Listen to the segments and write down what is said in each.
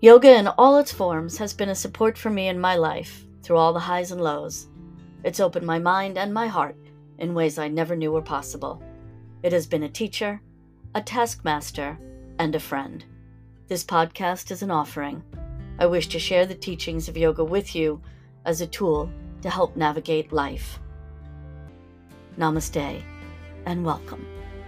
Yoga in all its forms has been a support for me in my life through all the highs and lows. It's opened my mind and my heart in ways I never knew were possible. It has been a teacher, a taskmaster, and a friend. This podcast is an offering. I wish to share the teachings of yoga with you as a tool to help navigate life. Namaste and welcome.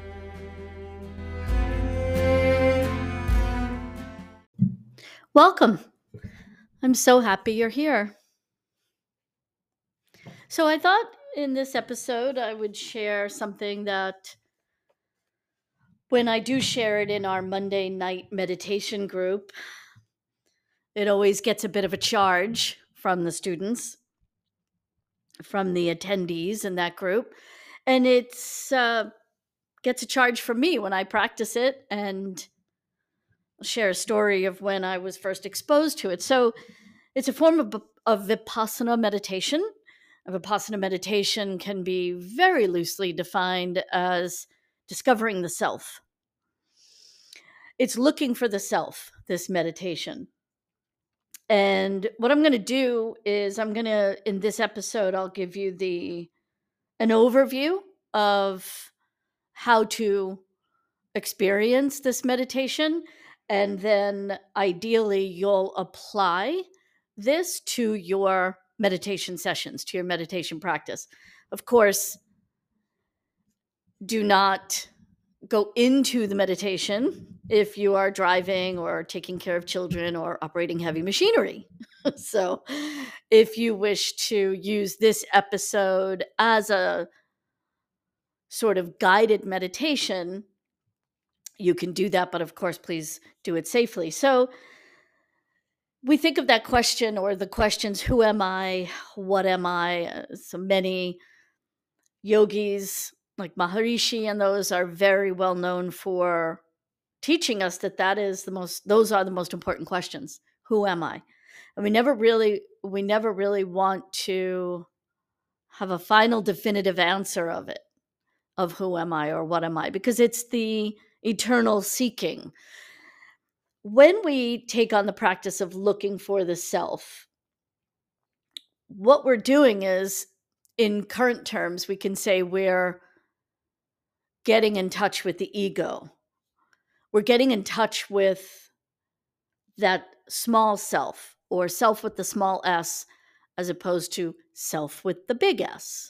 Welcome. I'm so happy you're here. So I thought in this episode I would share something that when I do share it in our Monday night meditation group, it always gets a bit of a charge from the students, from the attendees in that group. And it's gets a charge from me when I practice it and share a story of when I was first exposed to it. So it's a form of Vipassana meditation. Vipassana meditation can be very loosely defined as discovering the self. It's looking for the self, this meditation. And what I'm going to do is in this episode, I'll give you an overview of how to experience this meditation. And then ideally, you'll apply this to your meditation sessions, to your meditation practice. Of course, do not go into the meditation if you are driving or taking care of children or operating heavy machinery. So if you wish to use this episode as a sort of guided meditation, you can do that, but of course, please do it safely. So we think of that question or the questions, who am I? What am I? So many yogis like Maharishi and those are very well known for teaching us that those are the most important questions. Who am I? And we never really want to have a final definitive answer of who am I or what am I, because it's the eternal seeking. When we take on the practice of looking for the self, what we're doing is, in current terms, we can say we're getting in touch with the ego. We're getting in touch with that small self, or self with the small s, as opposed to self with the big S.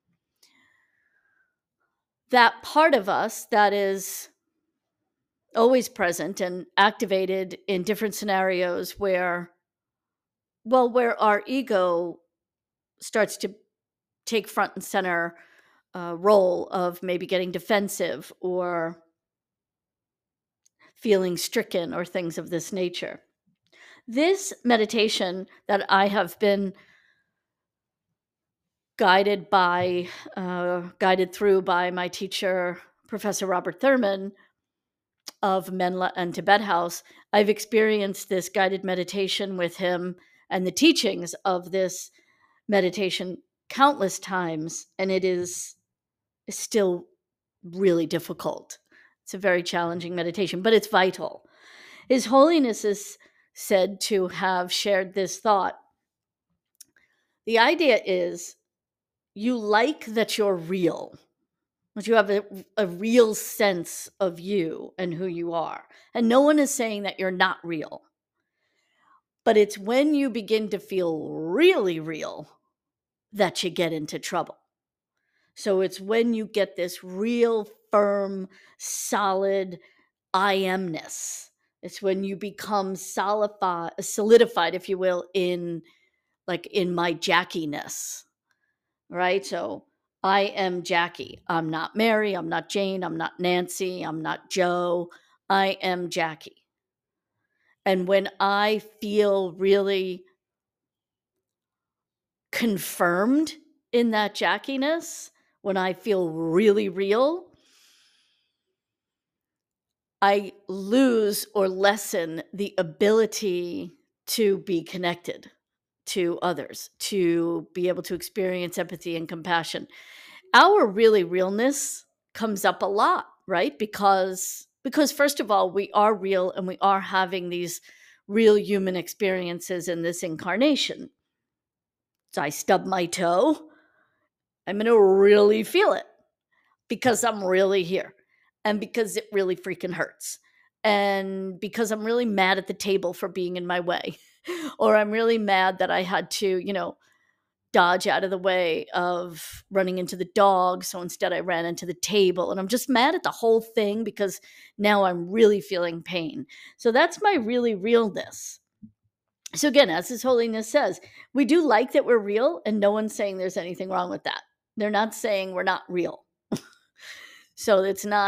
That part of us that is always present and activated in different scenarios where our ego starts to take front and center role of maybe getting defensive or feeling stricken or things of this nature. This meditation that I have been guided through by my teacher, Professor Robert Thurman of Menla and Tibet House, I've experienced this guided meditation with him and the teachings of this meditation countless times, and it is still really difficult. It's a very challenging meditation, but it's vital. His Holiness is said to have shared this thought. The idea is you like that you're real, that you have a real sense of you and who you are. And no one is saying that you're not real. But it's when you begin to feel really real that you get into trouble. So it's when you get this real firm, solid I amness. It's when you become solidified, if you will, in my Jackie-ness, right? So I am Jackie. I'm not Mary. I'm not Jane. I'm not Nancy. I'm not Joe. I am Jackie. And when I feel really confirmed in that Jackie-ness, when I feel really real, I lose or lessen the ability to be connected to others, to be able to experience empathy and compassion. Our really realness comes up a lot, right? Because first of all, we are real and we are having these real human experiences in this incarnation. So I stub my toe, I'm going to really feel it because I'm really here and because it really freaking hurts. And because I'm really mad at the table for being in my way, or I'm really mad that I had to, dodge out of the way of running into the dog. So instead, I ran into the table. And I'm just mad at the whole thing because now I'm really feeling pain. So that's my really realness. So again, as His Holiness says, we do like that we're real, and no one's saying there's anything wrong with that. They're not saying we're not real. So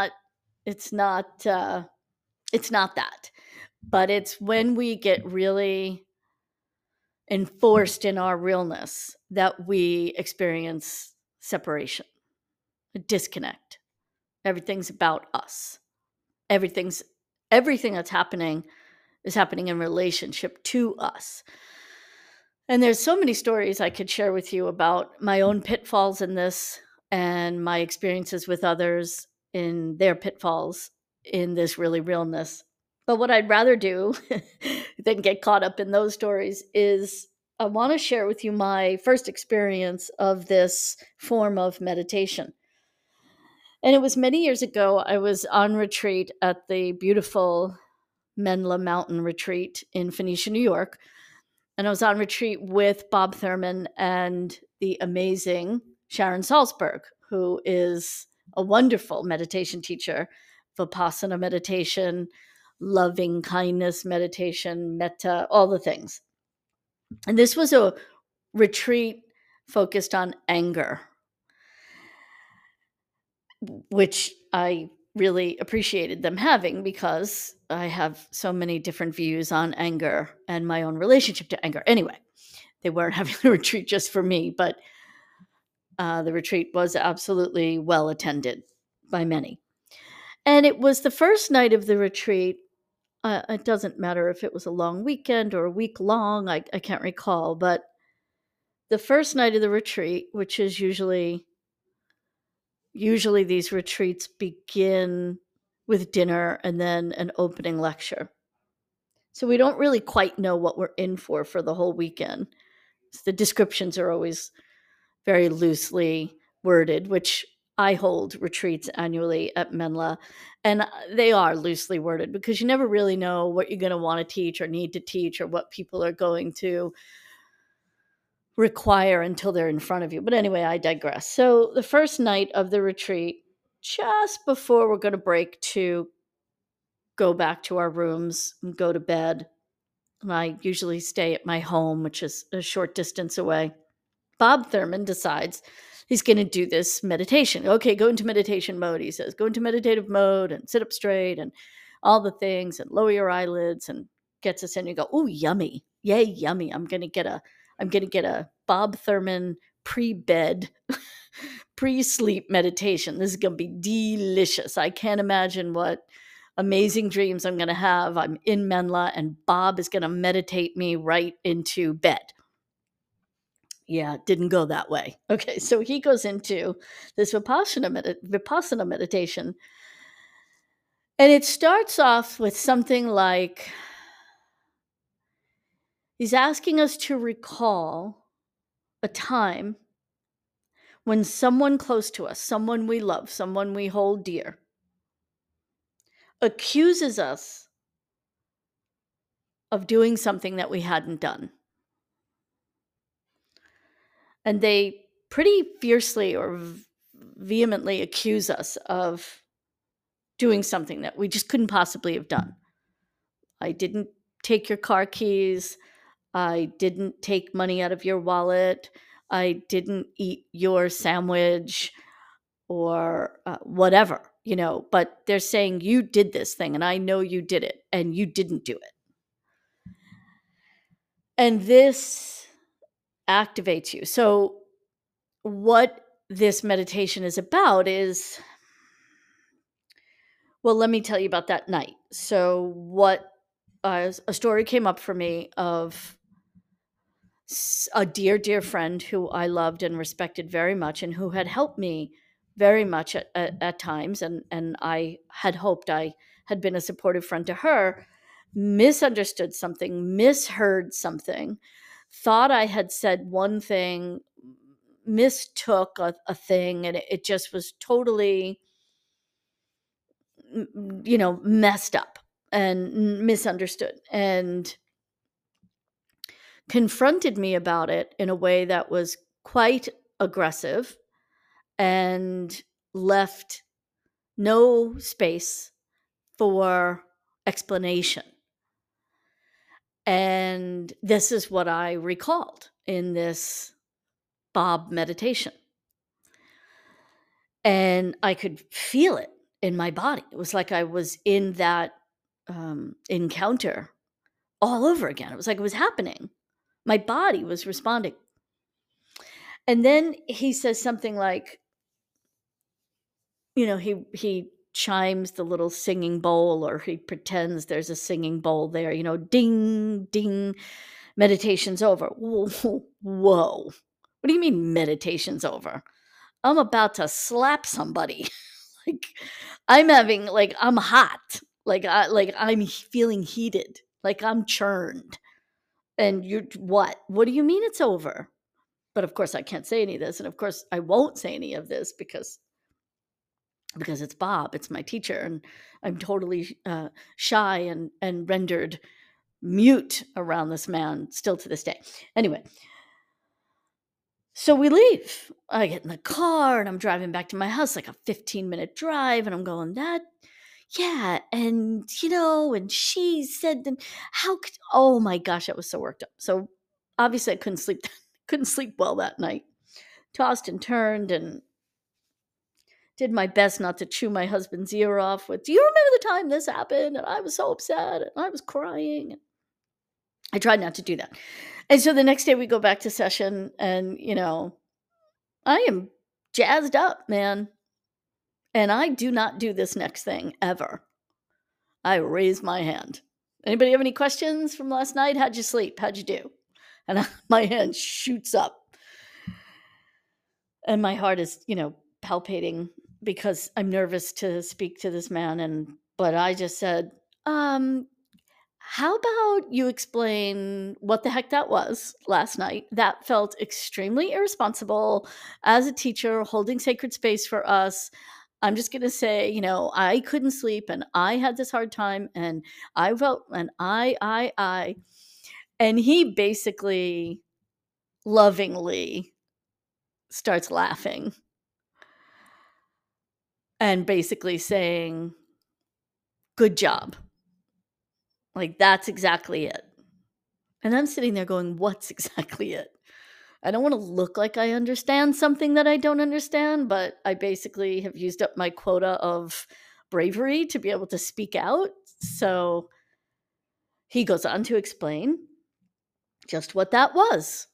it's not that. But it's when we get really enforced in our realness that we experience separation, a disconnect. Everything's about us. Everything that's happening is happening in relationship to us. And there's so many stories I could share with you about my own pitfalls in this and my experiences with others in their pitfalls in this really realness. But what I'd rather do than get caught up in those stories is I want to share with you my first experience of this form of meditation. And it was many years ago. I was on retreat at the beautiful Menla Mountain Retreat in Phoenicia, New York. And I was on retreat with Bob Thurman and the amazing Sharon Salzberg, who is a wonderful meditation teacher, Vipassana meditation, loving kindness meditation, metta, all the things. And this was a retreat focused on anger, which I really appreciated them having because I have so many different views on anger and my own relationship to anger. Anyway, they weren't having a retreat just for me, but the retreat was absolutely well attended by many. And it was the first night of the retreat. It doesn't matter if it was a long weekend or a week long, I can't recall, but the first night of the retreat, which is usually these retreats begin with dinner and then an opening lecture. So we don't really quite know what we're in for the whole weekend. So the descriptions are always very loosely worded, which I hold retreats annually at Menla, and they are loosely worded because you never really know what you're going to want to teach or need to teach or what people are going to require until they're in front of you. But anyway, I digress. So the first night of the retreat, just before we're going to break to go back to our rooms and go to bed, and I usually stay at my home, which is a short distance away, Bob Thurman decides he's going to do this meditation. Okay, go into meditation mode, he says. Go into meditative mode and sit up straight and all the things and lower your eyelids and gets us in. You go, oh, yummy. Yay, yummy. I'm going to get a Bob Thurman pre-bed, pre-sleep meditation. This is going to be delicious. I can't imagine what amazing dreams I'm going to have. I'm in Menla and Bob is going to meditate me right into bed. Yeah, it didn't go that way. Okay, so he goes into this Vipassana meditation. And it starts off with something like he's asking us to recall a time when someone close to us, someone we love, someone we hold dear, accuses us of doing something that we hadn't done. And they pretty fiercely or vehemently accuse us of doing something that we just couldn't possibly have done. I didn't take your car keys. I didn't take money out of your wallet. I didn't eat your sandwich or whatever, but they're saying you did this thing and I know you did it and you didn't do it. And this activates you. So what this meditation is about is, well, let me tell you about that night. So what a story came up for me of a dear, dear friend who I loved and respected very much and who had helped me very much at times. And I had hoped I had been a supportive friend to her, misunderstood something, misheard something, thought I had said one thing, mistook a thing, and it just was totally, messed up and misunderstood, and confronted me about it in a way that was quite aggressive and left no space for explanation. And this is what I recalled in this Bob meditation. And I could feel it in my body. It was like I was in that encounter all over again. It was like it was happening. My body was responding. And then he says something like, he chimes the little singing bowl, or he pretends there's a singing bowl there, ding, ding, meditation's over. Whoa. What do you mean meditation's over? I'm about to slap somebody. Like I'm hot. I'm feeling heated. Like I'm churned. And what? What do you mean it's over? But of course I can't say any of this, and of course I won't say any of this because it's Bob, it's my teacher, and I'm totally shy and rendered mute around this man still to this day. Anyway, so we leave. I get in the car and I'm driving back to my house, like a 15-minute drive, and I'm going, yeah, and and she said, then how could, oh my gosh, I was so worked up. So obviously I couldn't sleep well that night. Tossed and turned and did my best not to chew my husband's ear off with, do you remember the time this happened? And I was so upset and I was crying. I tried not to do that. And so the next day we go back to session, and, I am jazzed up, man. And I do not do this next thing ever. I raise my hand. Anybody have any questions from last night? How'd you sleep? How'd you do? And my hand shoots up. And my heart is, palpating because I'm nervous to speak to this man. But I just said, how about you explain what the heck that was last night? That felt extremely irresponsible as a teacher holding sacred space for us. I'm just going to say, I couldn't sleep and I had this hard time and I felt, and I. And he basically lovingly starts laughing and basically saying, good job. Like, that's exactly it. And I'm sitting there going, what's exactly it? I don't want to look like I understand something that I don't understand, but I basically have used up my quota of bravery to be able to speak out. So he goes on to explain just what that was.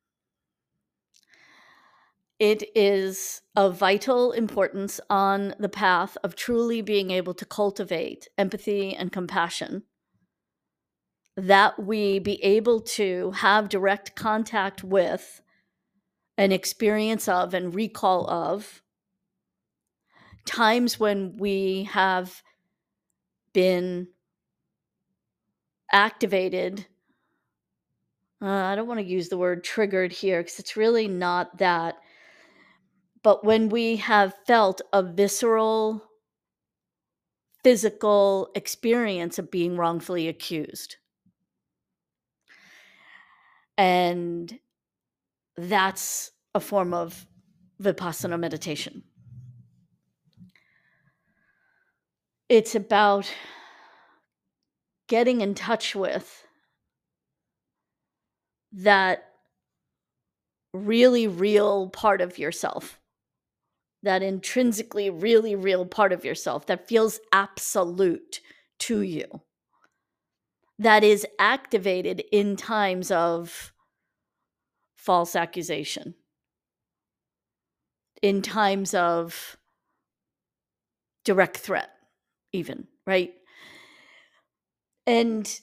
It is of vital importance on the path of truly being able to cultivate empathy and compassion, that we be able to have direct contact with, an experience of, and recall of times when we have been activated. I don't want to use the word triggered here because it's really not that. But when we have felt a visceral, physical experience of being wrongfully accused. And that's a form of Vipassana meditation. It's about getting in touch with that really real part of yourself, that intrinsically really real part of yourself that feels absolute to you, that is activated in times of false accusation, in times of direct threat, even, right? And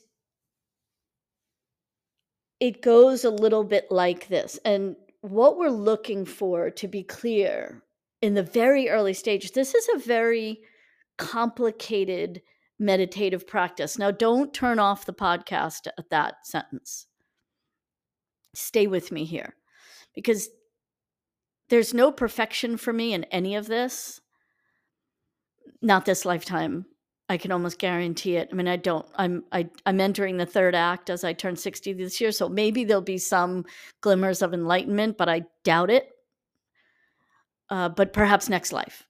it goes a little bit like this. And what we're looking for, to be clear, in the very early stages, this is a very complicated meditative practice. Now, don't turn off the podcast at that sentence. Stay with me here, because there's no perfection for me in any of this. Not this lifetime. I can almost guarantee it. I mean, I'm entering the third act as I turn 60 this year. So maybe there'll be some glimmers of enlightenment, but I doubt it. But perhaps next life.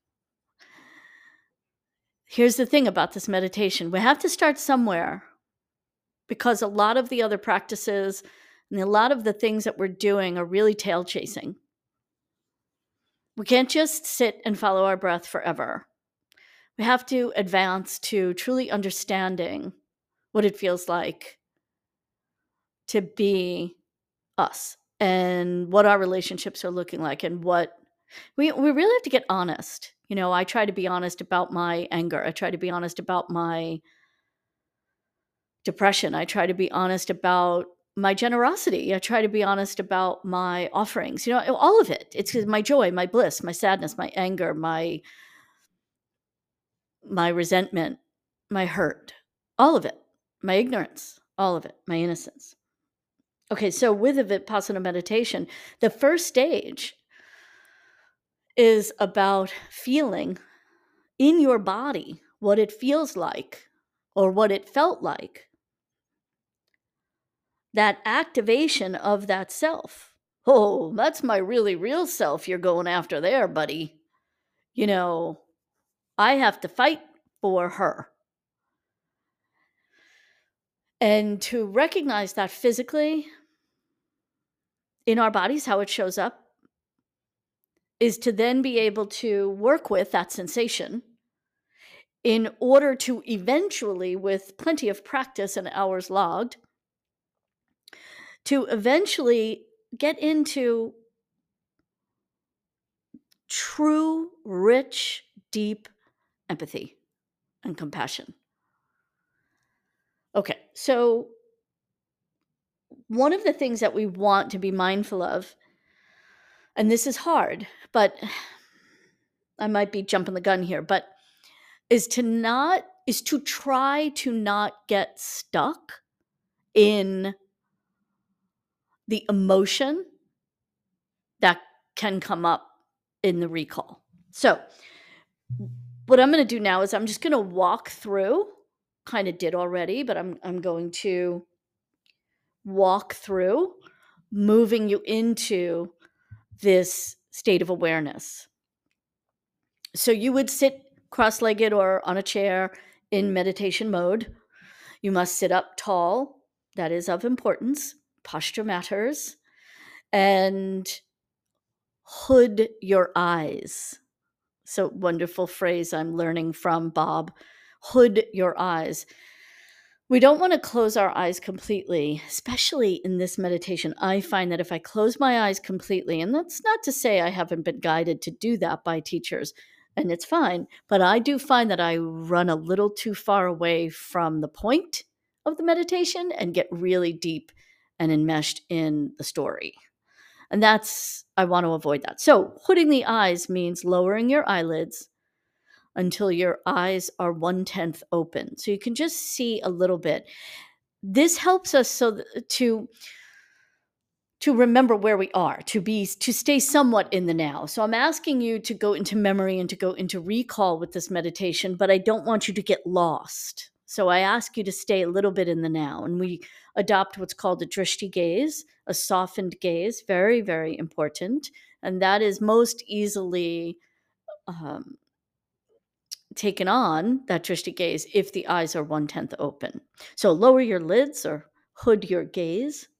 Here's the thing about this meditation. We have to start somewhere, because a lot of the other practices and a lot of the things that we're doing are really tail chasing. We can't just sit and follow our breath forever. We have to advance to truly understanding what it feels like to be us, and what our relationships are looking like, and what we really have to get honest. I try to be honest about my anger. I try to be honest about my depression. I try to be honest about my generosity. I try to be honest about my offerings, all of it. It's my joy, my bliss, my sadness, my anger, my resentment, my hurt, all of it, my ignorance, all of it, my innocence. Okay, so with the Vipassana meditation, the first stage is about feeling in your body what it feels like, or what it felt like. That activation of that self. Oh, that's my really real self you're going after there, buddy. I have to fight for her. And to recognize that physically in our bodies, how it shows up, is to then be able to work with that sensation in order to eventually, with plenty of practice and hours logged, to eventually get into true, rich, deep empathy and compassion. Okay, so one of the things that we want to be mindful of, and this is hard, but I might be jumping the gun here, but is to try to not get stuck in the emotion that can come up in the recall. So what I'm going to do now is I'm just going to walk through, kind of did already, but I'm going to walk through moving you into this state of awareness. So you would sit cross-legged or on a chair in meditation mode. You must sit up tall. That is of importance. Posture matters. And hood your eyes. So wonderful phrase I'm learning from Bob. Hood your eyes. We don't want to close our eyes completely, especially in this meditation. I find that if I close my eyes completely, and that's not to say I haven't been guided to do that by teachers, and it's fine, but I do find that I run a little too far away from the point of the meditation and get really deep and enmeshed in the story. And I want to avoid that. So hooding the eyes means lowering your eyelids until your eyes are 1/10 open. So you can just see a little bit. This helps us to remember where we are, to stay somewhat in the now. So I'm asking you to go into memory and to go into recall with this meditation, but I don't want you to get lost. So I ask you to stay a little bit in the now, and we adopt what's called a drishti gaze, a softened gaze, very, very important. And that is most easily taken on, that drishti gaze, if the eyes are 1/10 open. So lower your lids or hood your gaze.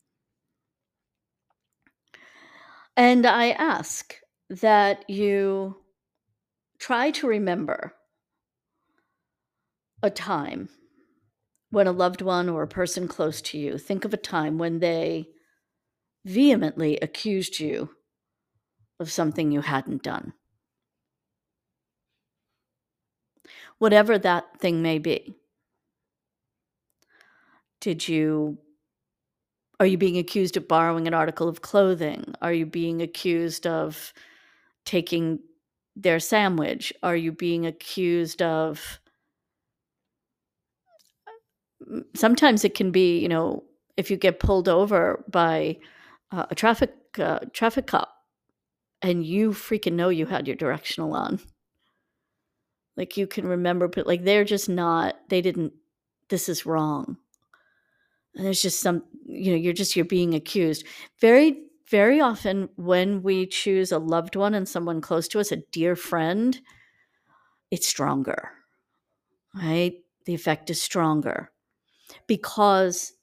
And I ask that you try to remember a time when a loved one or a person close to you, think of a time when they vehemently accused you of something you hadn't done. Whatever that thing may be. Are you being accused of borrowing an article of clothing? Are you being accused of taking their sandwich? Are you being accused of sometimes it can be, if you get pulled over by a traffic cop and you freaking know you had your directional on. Like, you can remember, but, like, they're just not they didn't this is wrong. And there's just you're being accused. Very, very often when we choose a loved one and someone close to us, a dear friend, it's stronger, right? The effect is stronger because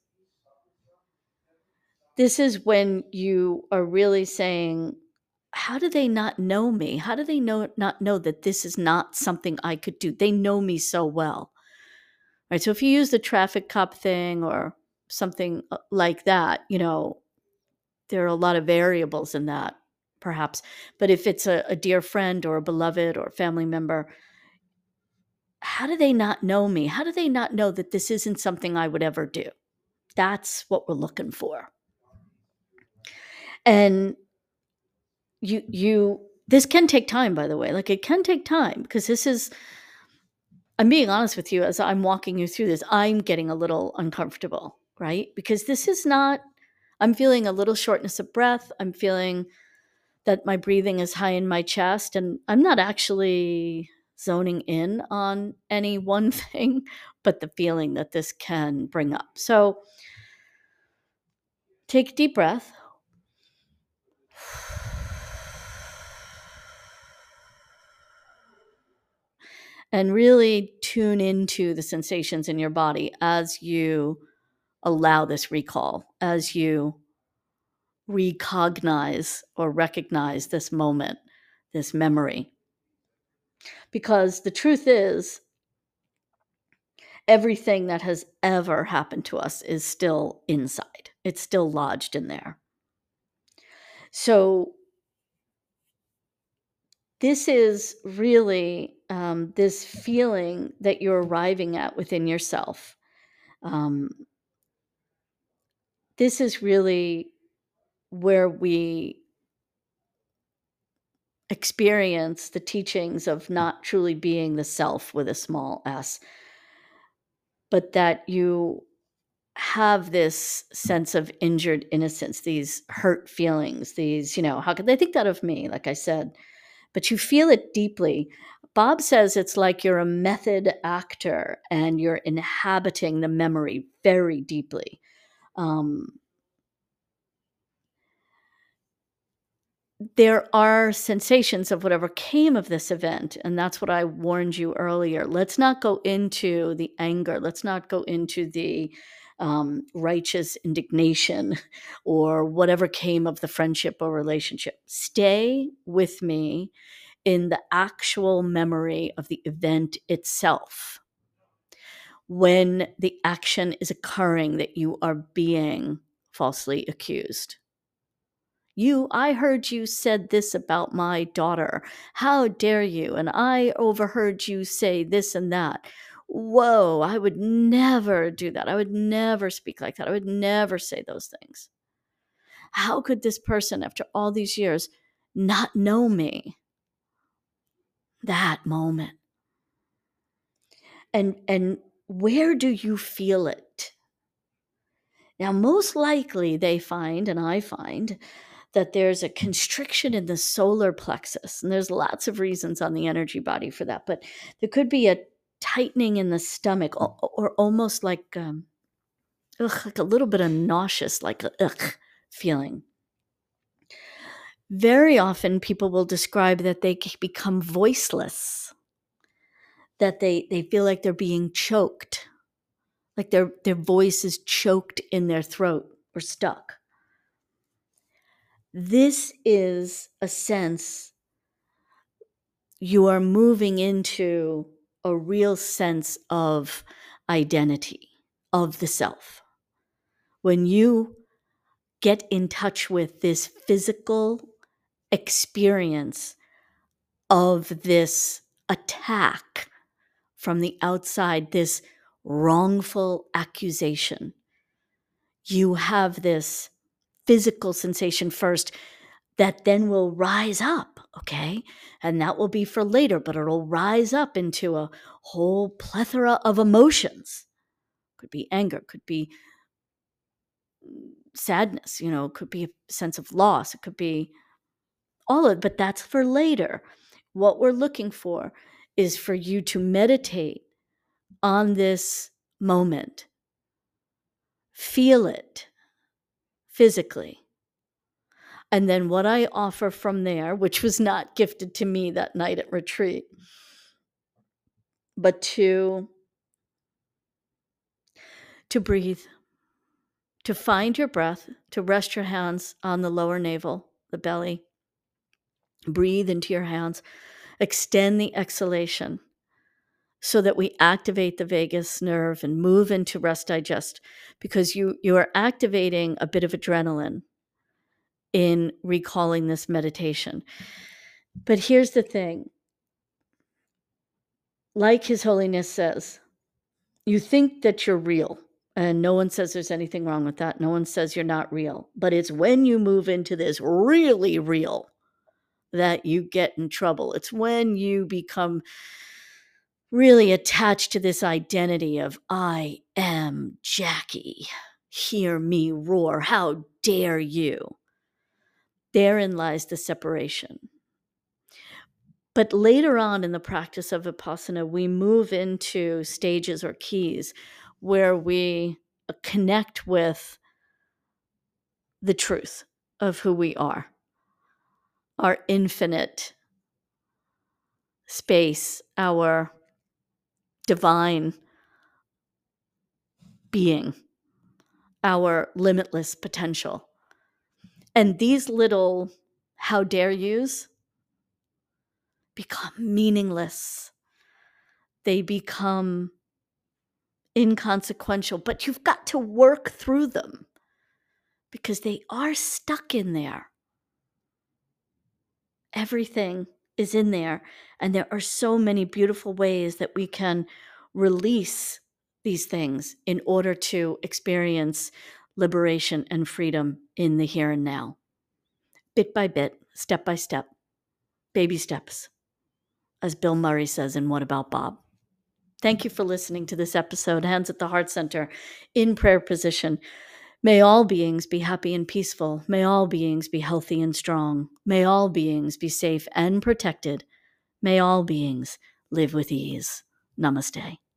this is when you are really saying, how do they not know me? How do they not know that this is not something I could do? They know me so well. Right? So if you use the traffic cop thing or something like that, there are a lot of variables in that, perhaps. But if it's a dear friend or a beloved or family member, how do they not know me? How do they not know that this isn't something I would ever do? That's what we're looking for. And this can take time, by the way. Like, it can take time because I'm being honest with you, as I'm walking you through this, I'm getting a little uncomfortable, right? Because this is not, I'm feeling a little shortness of breath. I'm feeling that my breathing is high in my chest, and I'm not actually zoning in on any one thing, but the feeling that this can bring up. So take a deep breath. And really tune into the sensations in your body as you allow this recall, as you recognize or recognize this moment, this memory. Because the truth is, everything that has ever happened to us is still inside. It's still lodged in there. So this is really this feeling that you're arriving at within yourself. This is really where we experience the teachings of not truly being the self with a small s, but that you have this sense of injured innocence, these hurt feelings, these, how could they think that of me? Like I said, but you feel it deeply. Bob says it's like you're a method actor and you're inhabiting the memory very deeply. There are sensations of whatever came of this event, and that's what I warned you earlier. Let's not go into the anger. Let's not go into the righteous indignation or whatever came of the friendship or relationship. Stay with me in the actual memory of the event itself. When the action is occurring that you are being falsely accused. I heard you said this about my daughter. How dare you? And I overheard you say this and that. Whoa, I would never do that. I would never speak like that. I would never say those things. How could this person, after all these years, not know me? That moment. And where do you feel it? Now, most likely they find, and I find, that there's a constriction in the solar plexus. And there's lots of reasons on the energy body for that. But there could be a tightening in the stomach or almost like like a little bit of nauseous, like a feeling. Very often people will describe that they become voiceless, that they feel like they're being choked, like their voice is choked in their throat or stuck. This is a sense you are moving into a real sense of identity, of the self. When you get in touch with this physical experience of this attack from the outside, this wrongful accusation, you have this physical sensation first that then will rise up, okay? And that will be for later, but it'll rise up into a whole plethora of emotions could be anger, could be sadness, could be a sense of loss. It could be all of it, but that's for later. What we're looking for is for you to meditate on this moment. Feel it physically. And then what I offer from there, which was not gifted to me that night at retreat, but to breathe, to find your breath, to rest your hands on the lower navel, the belly. Breathe into your hands. Extend the exhalation so that we activate the vagus nerve and move into rest digest, because you are activating a bit of adrenaline in recalling this meditation. But here's the thing. Like His Holiness says, you think that you're real, and no one says there's anything wrong with that. No one says you're not real. But it's when you move into this really real that you get in trouble. It's when you become really attached to this identity of, I am Jackie. Hear me roar. How dare you? Therein lies the separation. But later on in the practice of Vipassana, we move into stages or keys where we connect with the truth of who we are, our infinite space, our divine being, our limitless potential. And these little how dare yous become meaningless. They become inconsequential, but you've got to work through them because they are stuck in there. Everything is in there, and there are so many beautiful ways that we can release these things in order to experience liberation and freedom in the here and now. Bit by bit, step by step, baby steps, as Bill Murray says in What About Bob? Thank you for listening to this episode, Hands at the Heart Center, in prayer position. May all beings be happy and peaceful. May all beings be healthy and strong. May all beings be safe and protected. May all beings live with ease. Namaste.